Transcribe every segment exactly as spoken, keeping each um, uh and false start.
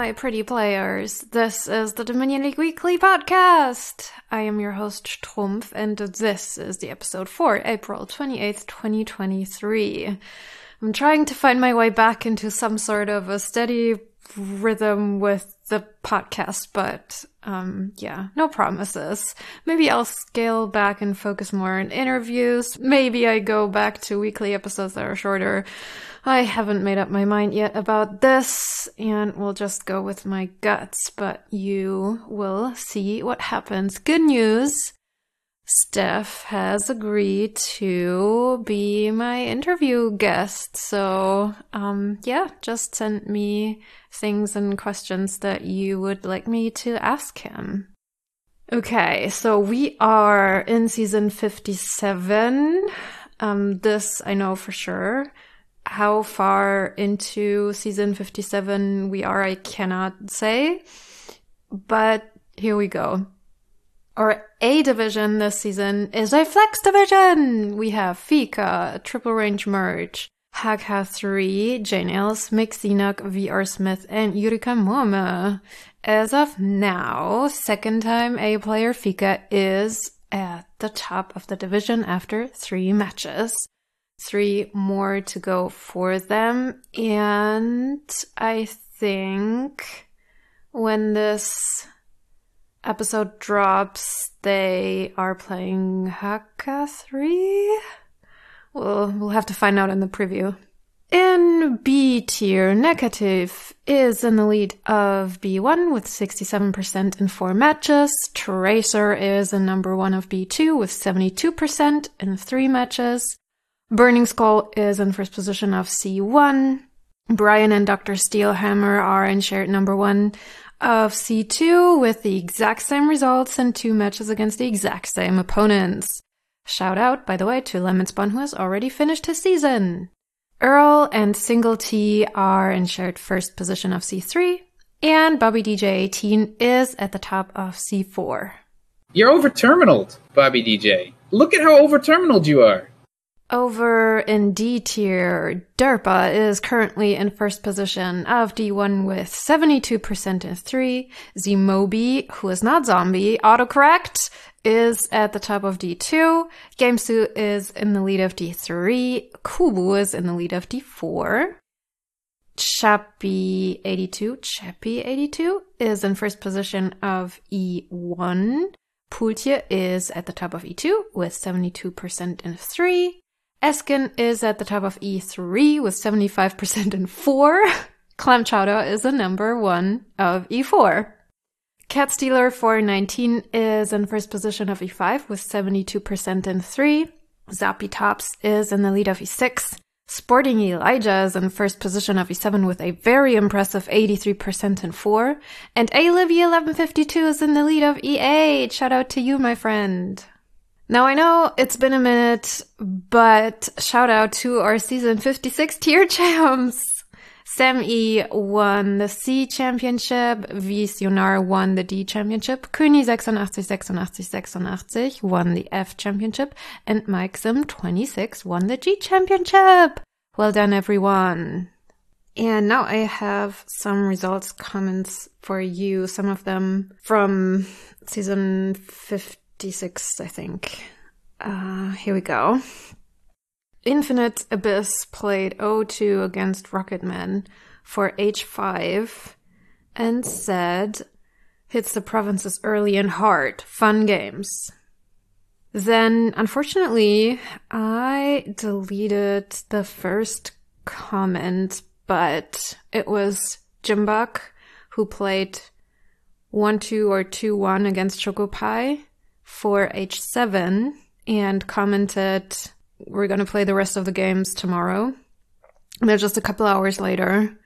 my pretty players. This is the Dominion League Weekly Podcast. I am your host, Strumpf, and this is the episode for April twenty-eighth, twenty twenty-three. I'm trying to find my way back into some sort of a steady rhythm with the podcast, but um yeah, no promises. Maybe I'll scale back and focus more on interviews. Maybe I go back to weekly episodes that are shorter. I haven't made up my mind yet about this, and we'll just go with my guts, but you will see what happens. Good news! Steph has agreed to be my interview guest, so um yeah, just send me things and questions that you would like me to ask him. Okay, so we are in season fifty-seven. Um, this I know for sure. How far into season fifty-seven we are, I cannot say, but here we go. Our A division this season is a flex division. We have Fika, Triple Range Merge, Hagha three, Jane Ailes, Mick Zinok, V R Smith, and Yurika Momo. As of now, second time A player Fika is at the top of the division after three matches. Three more to go for them, and I think when this episode drops, they are playing Haka three? Well, we'll have to find out in the preview. In B tier, Negative is in the lead of B one with sixty-seven percent in four matches. Tracer is in number one of B two with seventy-two percent in three matches. Burning Skull is in first position of C one. Brian and Doctor Steelhammer are in shared number one of C two with the exact same results and two matches against the exact same opponents. Shout out, by the way, to Lemon Spawn, who has already finished his season. Earl and Single T are in shared first position of C three, and Bobby D J eighteen is at the top of C four. You're over-terminaled, Bobby D J. Look at how over-terminaled you are. Over in D tier, Derpa is currently in first position of D one with seventy-two percent in three. Zmobi, who is not zombie, autocorrect, is at the top of D two. Gamesu is in the lead of D three. Kubu is in the lead of D four. Chappy eighty-two, Chappy eighty-two is in first position of E one. Pultje is at the top of E two with seventy-two percent in three. Eskin is at the top of E three with seventy-five percent in four. Clam Chowder is the number one of E four. Cat Stealer four nineteen is in first position of E five with seventy-two percent in three. Zappy Tops is in the lead of E six. Sporting Elijah is in first position of E seven with a very impressive eighty-three percent in four. And A Livy eleven fifty-two is in the lead of E eight. Shout out to you, my friend. Now, I know it's been a minute, but shout out to our season fifty-six tier champs. Sam E won the C championship, Visionar won the D championship, Köni eighty-eight eighty-eight eighty-eight won the F championship, and Mike Sim twenty-six won the G championship. Well done, everyone. And now I have some results comments for you, some of them from season fifty-six, I think. Uh, here we go. Infinite Abyss played O two against Rocketman for H five and said, hits the provinces early and hard. Fun games. Then, unfortunately, I deleted the first comment, but it was Jimbok who played one two or two one against Chocopie for H seven and commented, we're going to play the rest of the games tomorrow. And then just a couple hours later,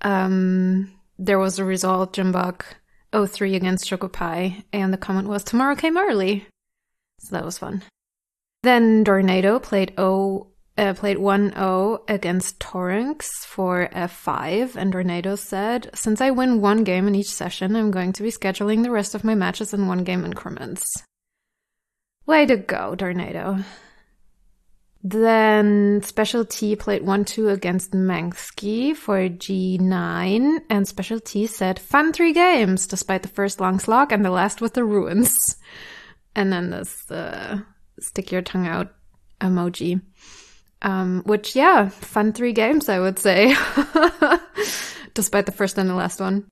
um, there was a result, Jimbok oh three against Chocopie, and the comment was, tomorrow came early. So that was fun. Then Dornado played O, uh, played one oh against Torrens for F five, and Dornado said, since I win one game in each session, I'm going to be scheduling the rest of my matches in one game increments. Way to go, Dornado. Then Special T played one two against Manksky for G nine, and Special T said, fun three games, despite the first long slog and the last with the ruins. And then this uh, stick your tongue out emoji. Um, which, yeah, fun three games, I would say. Despite the first and the last one.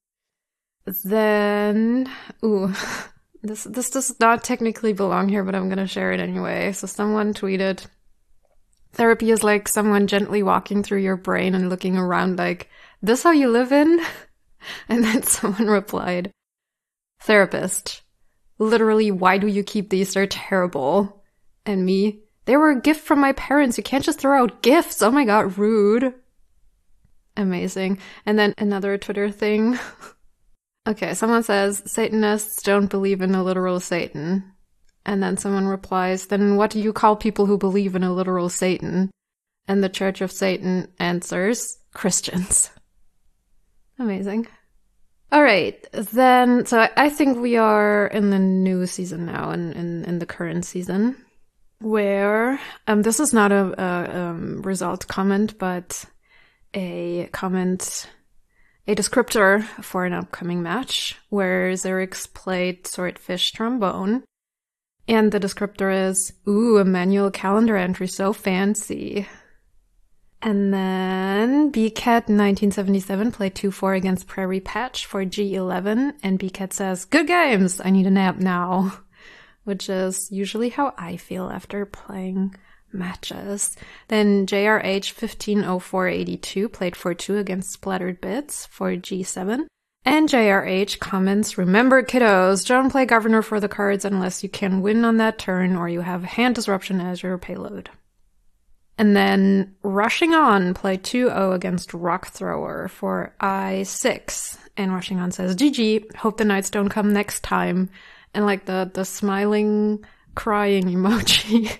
Then, ooh, this, this does not technically belong here, but I'm gonna share it anyway. So someone tweeted, therapy is like someone gently walking through your brain and looking around like, this how you live in? And then someone replied, therapist, literally, why do you keep these? They're terrible. And me, they were a gift from my parents. You can't just throw out gifts. Oh my god, rude. Amazing. And then another Twitter thing. Okay, someone says, Satanists don't believe in a literal Satan. And then someone replies, then what do you call people who believe in a literal Satan? And the Church of Satan answers, Christians. Amazing. All right, then, so I think we are in the new season now, in, in, in the current season, where, um, this is not a, a um, result comment, but a comment, a descriptor for an upcoming match, where Xerix played Swordfish Trombone. And the descriptor is, ooh, a manual calendar entry, so fancy. And then B Cat nineteen seventy-seven played two four against Prairie Patch for G eleven, and B Cat says, good games, I need a nap now. Which is usually how I feel after playing matches. Then J R H fifteen oh four eighty-two played four two against Splattered Bits for G seven. And J R H comments, remember kiddos, don't play Governor for the cards unless you can win on that turn or you have Hand Disruption as your payload. And then Rushing On played two oh against Rock Thrower for I six. And Rushing On says, G G, hope the knights don't come next time. And like the, the smiling, crying emoji.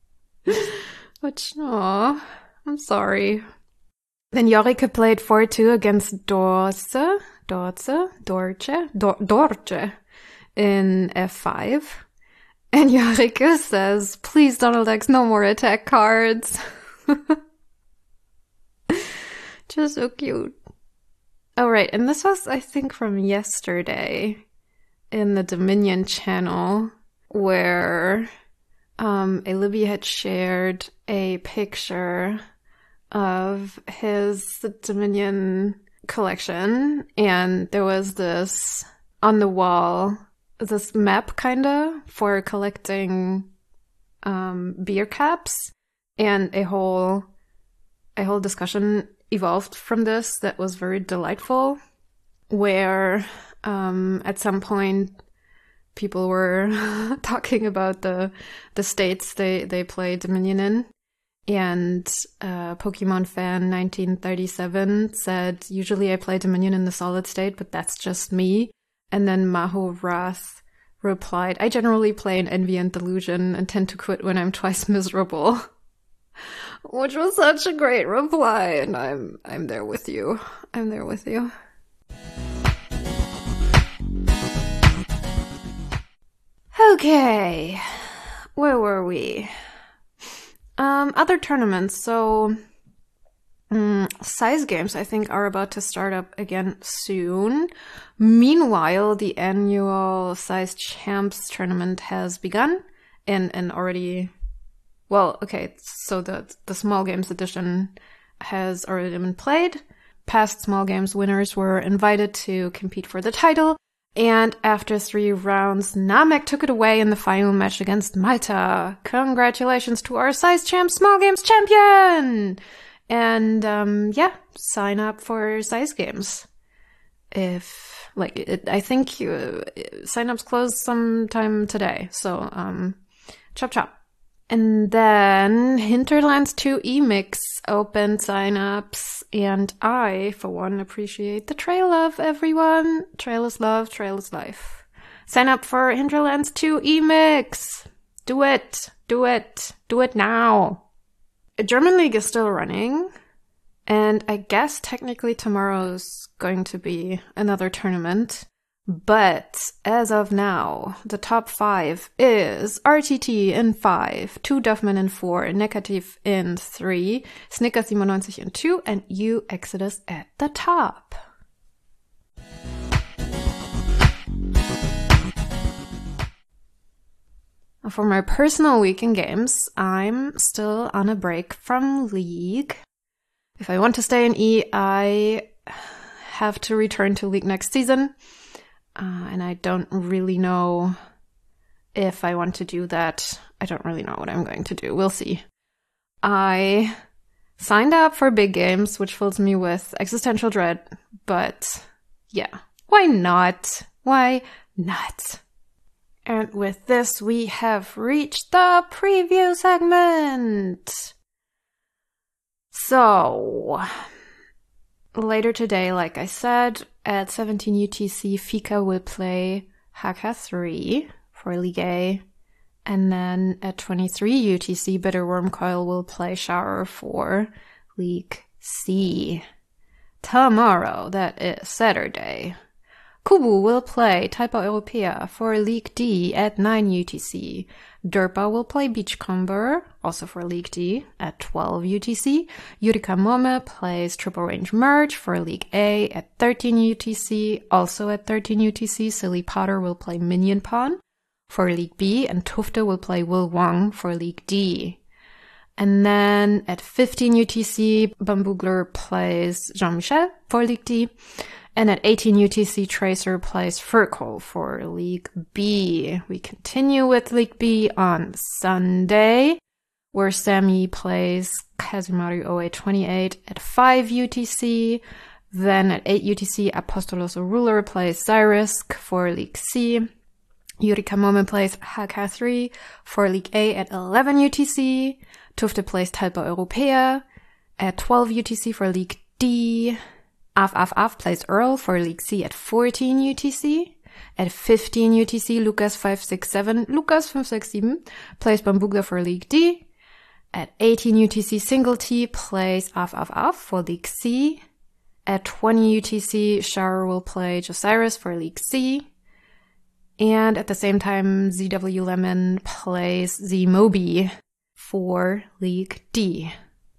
Which, aw, I'm sorry. Then Jorike played four two against Dorce. Dorce, Dorce, Dor- Dorce in F five. And Jorike says, please Donald X, no more attack cards. Just so cute. Oh, right, and this was, I think, from yesterday in the Dominion channel, where um, a Libby had shared a picture of his Dominion collection, and there was this on the wall, this map kinda for collecting um beer caps, and a whole a whole discussion evolved from this that was very delightful, where um at some point people were talking about the the states they they play Dominion in. And uh, Pokemon fan nineteen thirty-seven said, usually I play Dominion in the solid state, but that's just me. And then Maho Wrath replied, I generally play in Envy and Delusion and tend to quit when I'm twice miserable. Which was such a great reply, and I'm I'm there with you. I'm there with you. Okay, where were we? Um, other tournaments, so um, size games I think are about to start up again soon. Meanwhile, the annual Size Champs tournament has begun and, and already, well, okay, so the, the Small Games edition has already been played. Past Small Games winners were invited to compete for the title. And after three rounds, Namek took it away in the final match against Malta. Congratulations to our Size Champ Small Games champion! And, um, yeah, sign up for Size Games. If, like, it, I think uh, sign-ups close sometime today, so, um, chop chop. And then Hinterlands two Emix opened sign-ups, and I, for one, appreciate the trail love, everyone. Trail is love, trail is life. Sign up for Hinterlands two Emix! Do it! Do it! Do it now! German League is still running, and I guess technically tomorrow's going to be another tournament, But as of now, the top five is R T T in five, Two Duffman in four, Negative in three, Snickers seventy-nine in two, and you Exodus at the top. For my personal week in games, I'm still on a break from League. If I want to stay in E, I have to return to League next season. Uh, and I don't really know if I want to do that. I don't really know what I'm going to do. We'll see. I signed up for big games, which fills me with existential dread. But yeah, why not? Why not? And with this, we have reached the preview segment. So, later today, like I said, at seventeen U T C, Fika will play Haka three for League A. And then at twenty-three U T C, Bitter Wormcoil will play Shower for League C. Tomorrow, that is Saturday, Kubu will play Taipa Europea for League D at nine U T C. Derpa will play Beachcomber, also for League D, at twelve U T C. Yurika Mome plays Triple Range Merge for League A at thirteen U T C. Also at thirteen U T C, Silly Potter will play Minion Pawn for League B, and Tufte will play Will Wong for League D. And then at fifteen U T C, Bamboogler plays Jean-Michel for League D. And at eighteen U T C, Tracer plays Furkle for League B. We continue with League B on Sunday, where Sammy plays Kazumaru O A twenty-eight at five U T C. Then at eight U T C, Apostoloso Ruler plays Zyrisk for League C. Yurika Momen plays Haka three for League A at eleven U T C. Tufte plays Talpa Europea at twelve U T C for League D. Af Af Af plays Earl for League C at fourteen U T C. At fifteen U T C, Lucas five six seven, Lucas five six seven plays Bamboogler for League D. At eighteen U T C, Single T plays Af Af Af for League C. At twenty U T C, Shower will play Josiris for League C. And at the same time, Z W Lemon plays Z Moby for League D.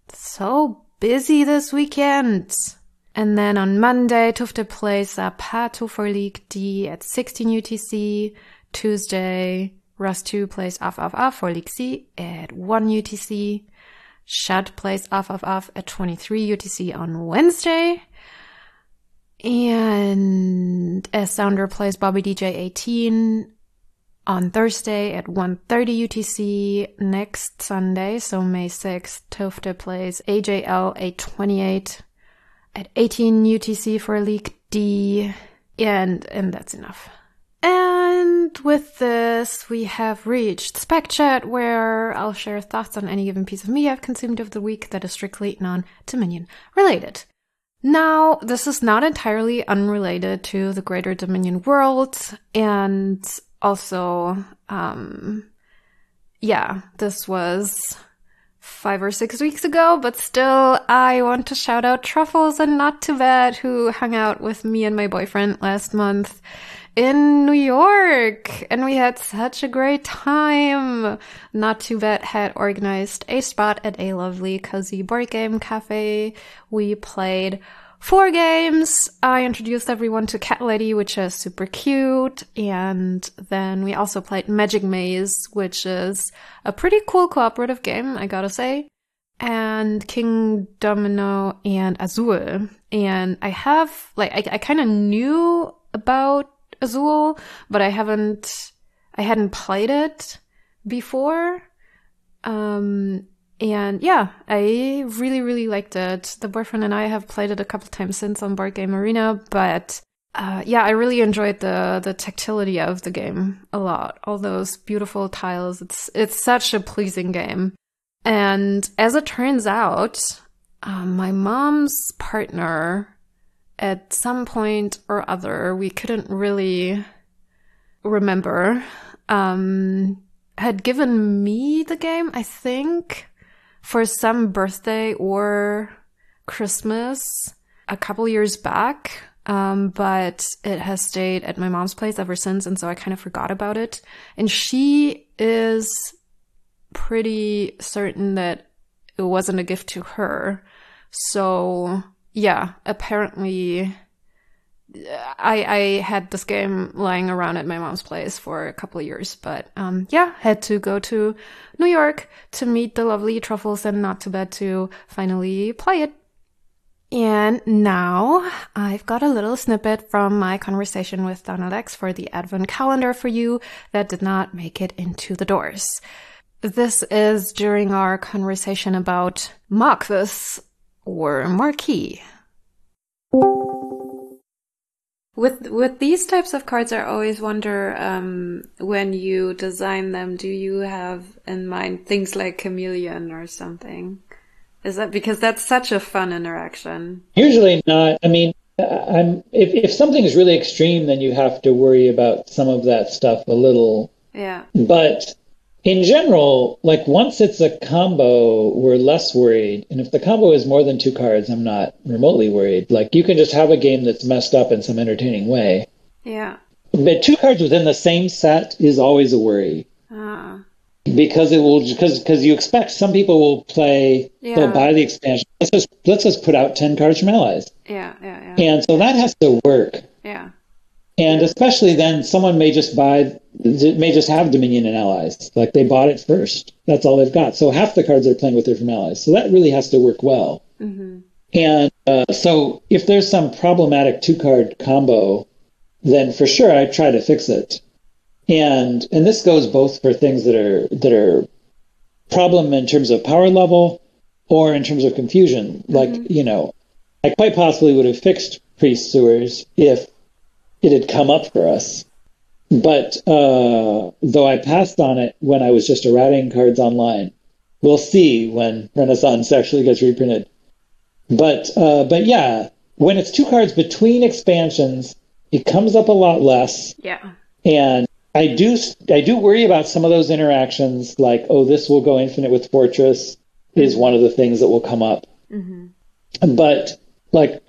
So busy this weekend. And then on Monday, Tufte plays Zapato for League D at sixteen U T C. Tuesday, Rust two plays Af Af Af for League C at one U T C. Shad plays Af Af Af at twenty-three U T C on Wednesday. And S Sounder plays Bobby D J eighteen on Thursday at one thirty U T C. Next Sunday, so May sixth, Tufte plays A J L eight twenty-eight at eighteen U T C for League D, and and that's enough. And with this, we have reached Spec Chat, where I'll share thoughts on any given piece of media I've consumed of the week that is strictly non-Dominion related. Now, this is not entirely unrelated to the greater Dominion world, and also, um, yeah, this was five or six weeks ago, but still, I want to shout out Truffles and Not Too Bad, who hung out with me and my boyfriend last month in New York, and we had such a great time. Not Too Bad had organized a spot at a lovely cozy board game cafe. We played four games. I introduced everyone to Cat Lady, which is super cute, and then we also played Magic Maze, which is a pretty cool cooperative game, I gotta say, and King Domino and Azul. And I have, like, I, I kind of knew about Azul, but I haven't, I hadn't played it before. Um, and yeah, I really, really liked it. The boyfriend and I have played it a couple times since on Board Game Arena, but uh, yeah, I really enjoyed the, the tactility of the game a lot. All those beautiful tiles. It's, it's such a pleasing game. And as it turns out, um, my mom's partner, at some point or other, we couldn't really remember, um, had given me the game, I think, for some birthday or Christmas a couple years back. Um, but it has stayed at my mom's place ever since, and so I kind of forgot about it. And she is pretty certain that it wasn't a gift to her. So, yeah, apparently I, I had this game lying around at my mom's place for a couple of years, but um, yeah, had to go to New York to meet the lovely Truffles and Not Too Bad to finally play it. And now I've got a little snippet from my conversation with Donald X for the Advent calendar for you that did not make it into the doors. This is during our conversation about Marquis or Marquis. With with these types of cards, I always wonder, um, when you design them, do you have in mind things like chameleon or something? Is that because that's such a fun interaction? Usually not. I mean, I'm if if something is really extreme, then you have to worry about some of that stuff a little. Yeah. But in general, like once it's a combo, we're less worried. And if the combo is more than two cards, I'm not remotely worried. Like you can just have a game that's messed up in some entertaining way. Yeah. But two cards within the same set is always a worry. Ah. Because it will, because because you expect some people will play, Yeah. they'll buy the expansion. Let's just let's just put out ten cards from Allies, Yeah, yeah, yeah. and so that has to work. Yeah. And especially then, someone may just buy, may just have Dominion and Allies, like they bought it first. That's all they've got. So half the cards they're playing with are from Allies. So that really has to work well. Mm-hmm. And uh, so if there's some problematic two card combo, then for sure I try to fix it. And and this goes both for things that are that are problem in terms of power level or in terms of confusion. Like, mm-hmm. you know, I quite possibly would have fixed Priest Sewers if it had come up for us. But uh, though I passed on it when I was just errating cards online. We'll see when Renaissance actually gets reprinted. But uh, but yeah, when it's two cards between expansions, it comes up a lot less. Yeah. And I do I do worry about some of those interactions, like, oh, this will go infinite with Fortress, is one of the things that will come up. Mm-hmm. But, like,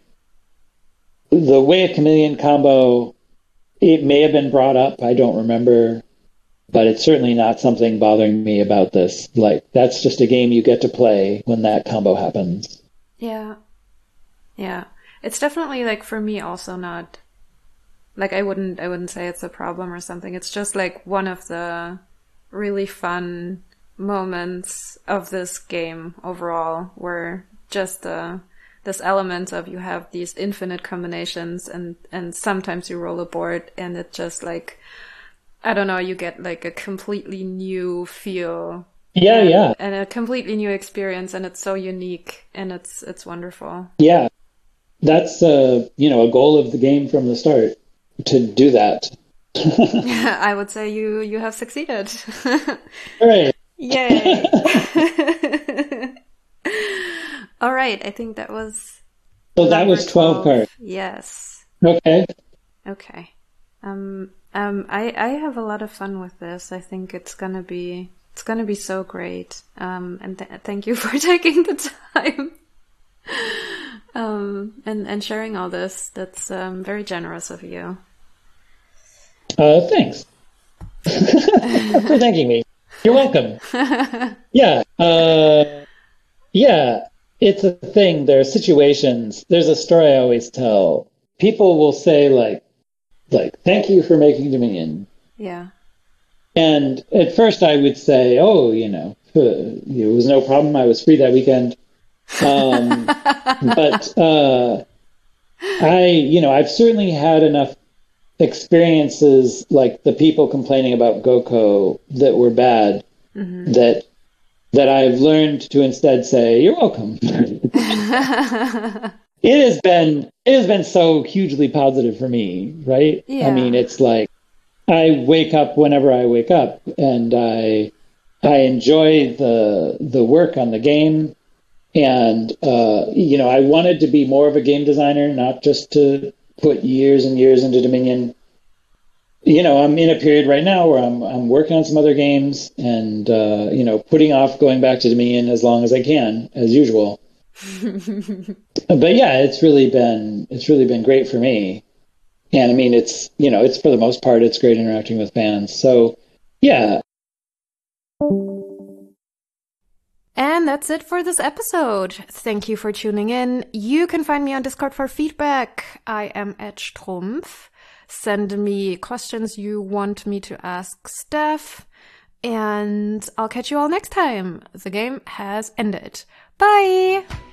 the Way of Chameleon combo, it may have been brought up, I don't remember, but it's certainly not something bothering me about this. Like, that's just a game you get to play when that combo happens. Yeah. Yeah. It's definitely, like, for me also not... Like, I wouldn't, I wouldn't say it's a problem or something. It's just like one of the really fun moments of this game overall, where just the, this element of you have these infinite combinations and, and sometimes you roll a board and it just like, I don't know, you get like a completely new feel. Yeah, and, yeah. And a completely new experience, and it's so unique and it's, it's wonderful. Yeah. That's, uh, you know, a goal of the game from the start. To do that. I would say you you have succeeded. Right. Yay. All right, I think that was So that was twelve, twelve cards. Yes. Okay. Okay. Um um I I have a lot of fun with this. I think it's going to be it's going to be so great. Um and th- thank you for taking the time. Um, and, and sharing all this. That's um, very generous of you. Uh, thanks for thanking me. You're welcome. Yeah. Uh, yeah, it's a thing. There are situations. There's a story I always tell. People will say like, like, thank you for making Dominion. Yeah. And at first I would say, oh, you know, it was no problem. I was free that weekend. Um, but, uh, I, you know, I've certainly had enough experiences like the people complaining about GoCo that were bad, mm-hmm. that, that I've learned to instead say, you're welcome. It has been, it has been so hugely positive for me, right? Yeah. I mean, it's like, I wake up whenever I wake up and I, I enjoy the, the work on the game. And, uh, you know, I wanted to be more of a game designer, not just to put years and years into Dominion. You know, I'm in a period right now where I'm I'm working on some other games and, uh, you know, putting off going back to Dominion as long as I can, as usual. But yeah, it's really been it's really been great for me. And I mean, it's, you know, it's for the most part, it's great interacting with fans. So yeah. And that's it for this episode. Thank you for tuning in. You can find me on Discord for feedback. I am at Strumpf. Send me questions you want me to ask Steph. And I'll catch you all next time. The game has ended. Bye!